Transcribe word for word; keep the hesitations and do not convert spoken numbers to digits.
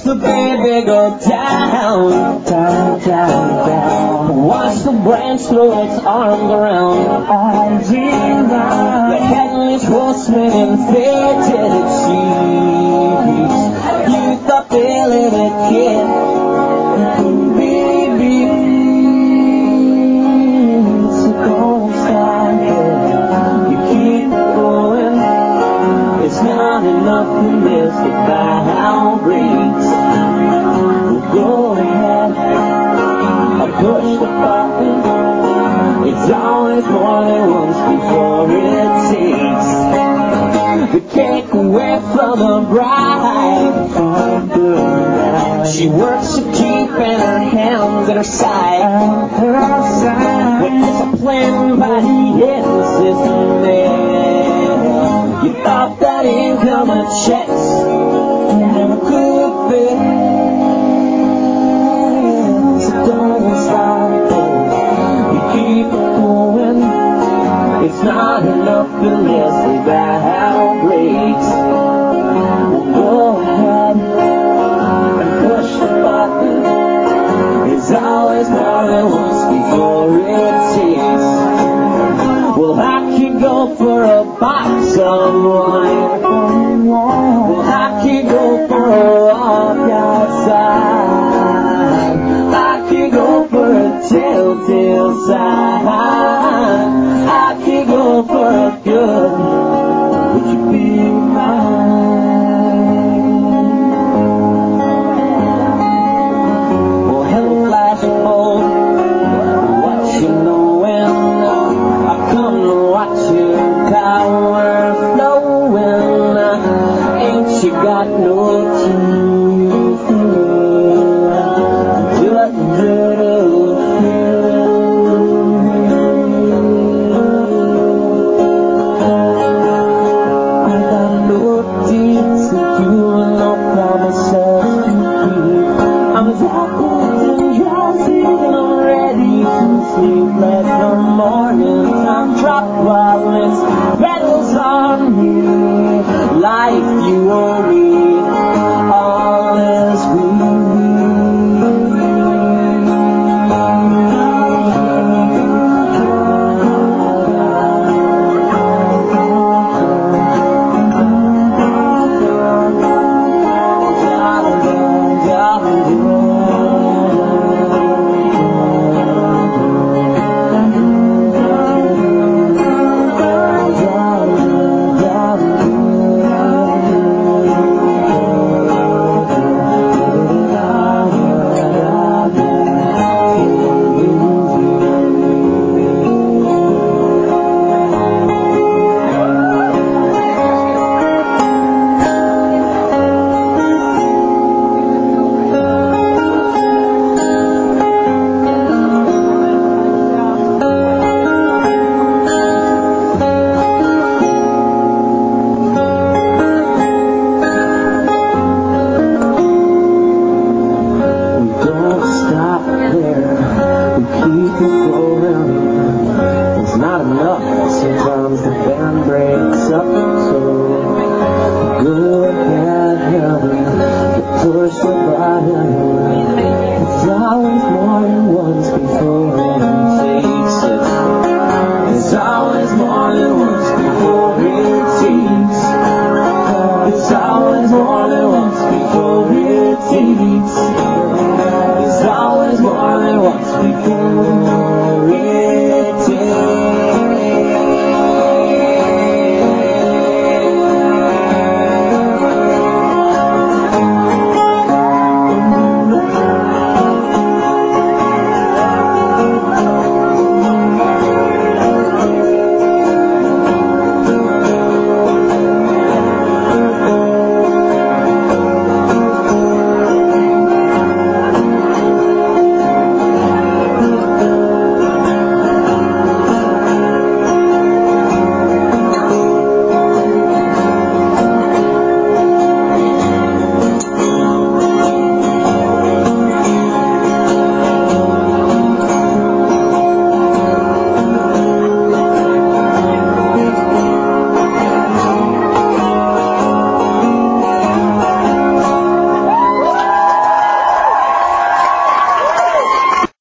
Watch the baby go down, down, down, down. Watch the branch throw its arms around all down. The headless horseman in faded sheets. You thought they let a kid, baby, it's a cold start. You keep going. It's not enough to miss the bow breaks. Go ahead, I push the button. It's always more than once before it takes the cake away from the bride. She works to keep in her hands at her side. But disciplined by the insistent man. You thought that income and checks never could be. So don't stop. You keep going. It's not enough to miss the bow breaks. Go ahead and push the button. It's always more than once before it takes. Well, I could go for a box of wine. Well, I could go for a walk outside. I could go for a telltale sign. I could go for a good. Would you be mine? Well, hello, flash forward. What you knowin'? I come to watch your power flowing. Ain't you got no teeth? Just little I got no deeds to do and no promises to keep. I'm as awkward and drowsy and I'm ready to sleep. Let the morning time drop while its petals on me. Life you worry, all is we. It's not enough, sometimes the band breaks up. So go ahead, heaven, push the button. It's always more than once before